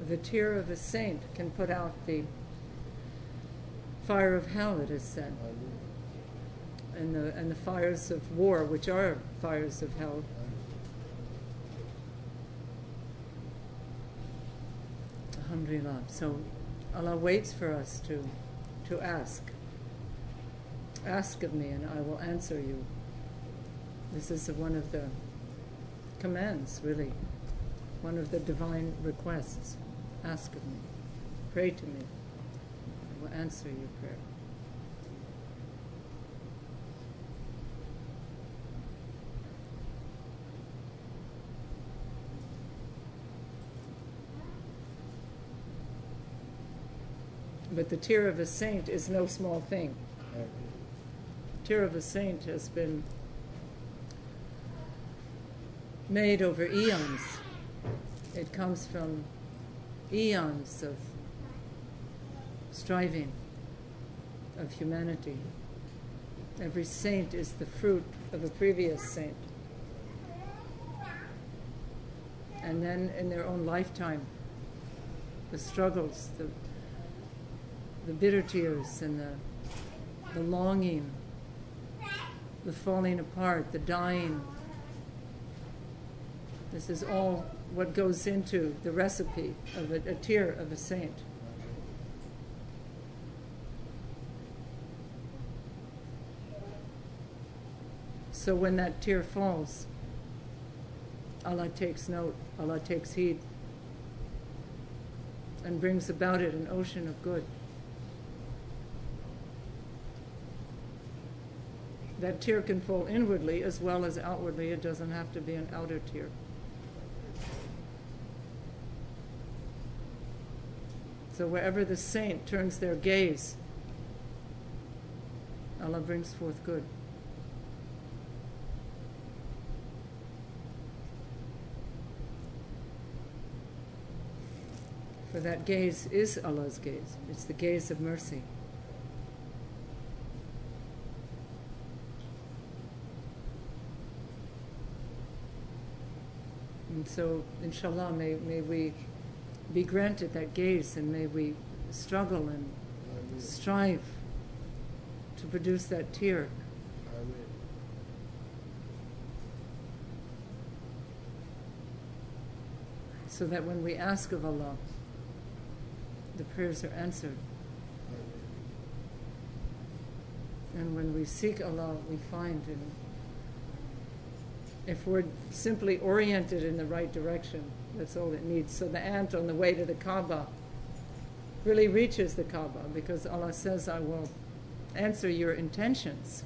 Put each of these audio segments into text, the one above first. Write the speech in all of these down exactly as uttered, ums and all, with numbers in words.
the tear of a saint can put out the fire of hell, it is said, and the and the fires of war, which are fires of hell. Alhamdulillah. So Allah waits for us to to ask. Ask of me and I will answer you. This is one of the commands, really. One of the divine requests. Ask of me. Pray to me. I will answer your prayer. But the tear of a saint is no small thing. The tear of a saint has been made over eons. It comes from eons of striving of humanity. Every saint is the fruit of a previous saint. And then in their own lifetime, the struggles, the the bitter tears and the, the longing, the falling apart, the dying. This is all what goes into the recipe of a, a tear of a saint. So when that tear falls, Allah takes note, Allah takes heed, and brings about it an ocean of good. That tear can fall inwardly as well as outwardly. It doesn't have to be an outer tear. So wherever the saint turns their gaze, Allah brings forth good. For that gaze is Allah's gaze. It's the gaze of mercy. And so, inshallah, may, may we be granted that gaze, and may we struggle and strive to produce that tear. So that when we ask of Allah, the prayers are answered. And when we seek Allah, we find, and if we're simply oriented in the right direction, that's all it needs. So the ant on the way to the Kaaba really reaches the Kaaba, because Allah says, I will answer your intentions.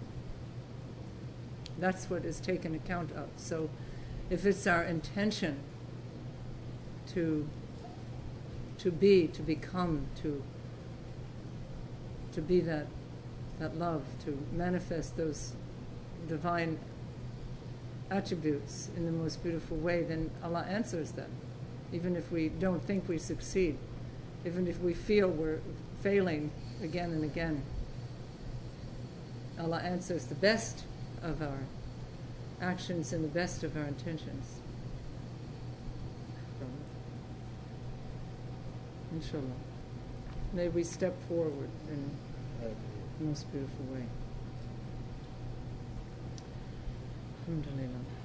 That's what is taken account of. So if it's our intention to to be, to become, to to be that that love, to manifest those divine attributes in the most beautiful way, then Allah answers them. Even if we don't think we succeed, even if we feel we're failing again and again, Allah answers the best of our actions and the best of our intentions. Inshallah. May we step forward in the most beautiful way. Alhamdulillah.